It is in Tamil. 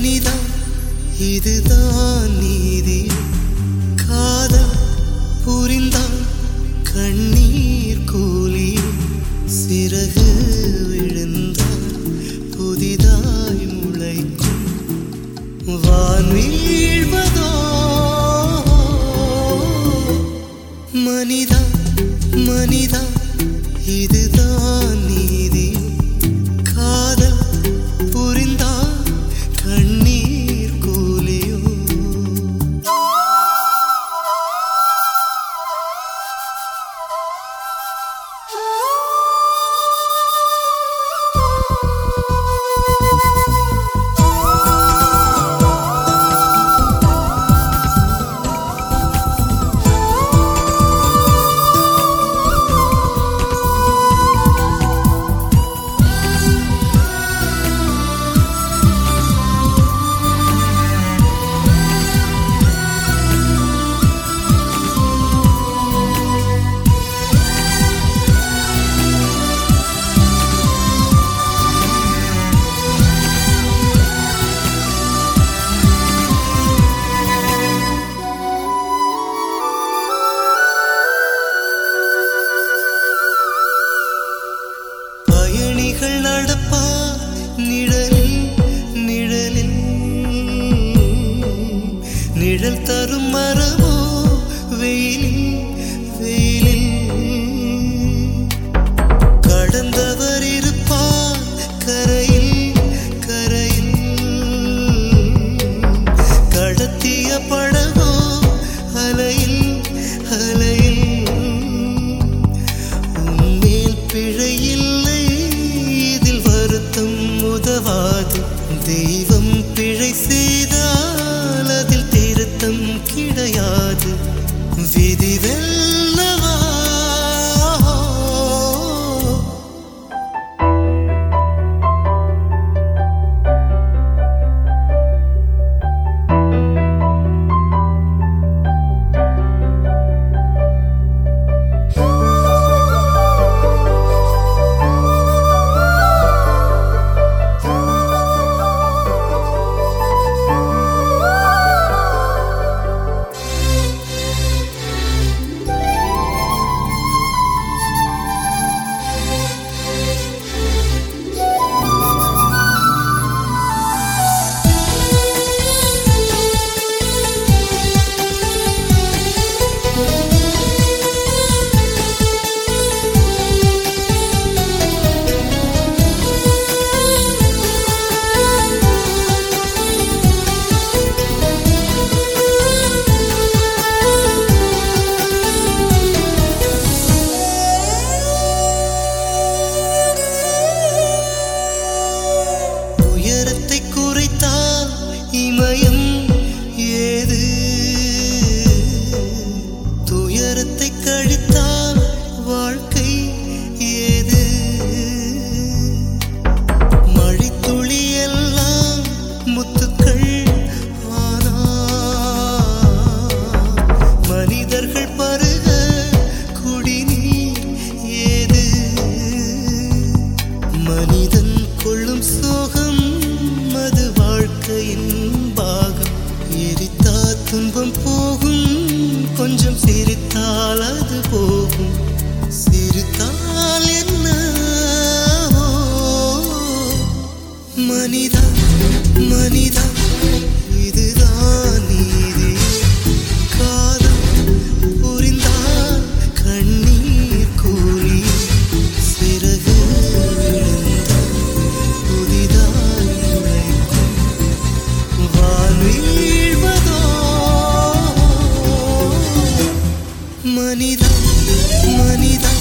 மனிதா இதுதான் நீதி காதல் புரிந்தால் கண்ணீர் கூலியும் சிறகு விழுந்தால் புதிதாய் முளைக்கும் வான் வீழ்வதோ மனிதா மனிதா இதுதான் நீதி காதல் புரிந்தால் கண்ணீர் கூலியோ நிழல் தரும் மரமோ வெயிலில் வெயிலில் கடந்தவர் இருப்பார் கரையில் கரையில் கடத்திய படகோ அலையில் அலையில் உன்மேல் பிழையில்லை இதில் வருத்தம் உதவாது தெய்வம் பிழை செய்தால் அதில் திருத்தம் கிடையாது விதி வெல்லவா இமயம் ஏது துயரத்தை கழித்தால் வாழ்க்கை ஏது மழைத்துளி எல்லாம் முத்துக்கள் ஆனா மனிதர்கள் பருக குடிநீர் ஏது மனிதன் கொள்ளும் சோகம் அது வாழ்க்கையின் பாகம் எரித்தா துன்பம் போகும் கொஞ்சம் சிரித்தால் அது போகும் சிரித்தால் என்ன மனிதா மனிதா இதுதான் நீதி காதல் புரிந்தால் கண்ணீர் கூலி சிறகு விழுந்தால் புதிதாய் முளைக்கும் வான் வீழ்வதோ மனிதா மனிதா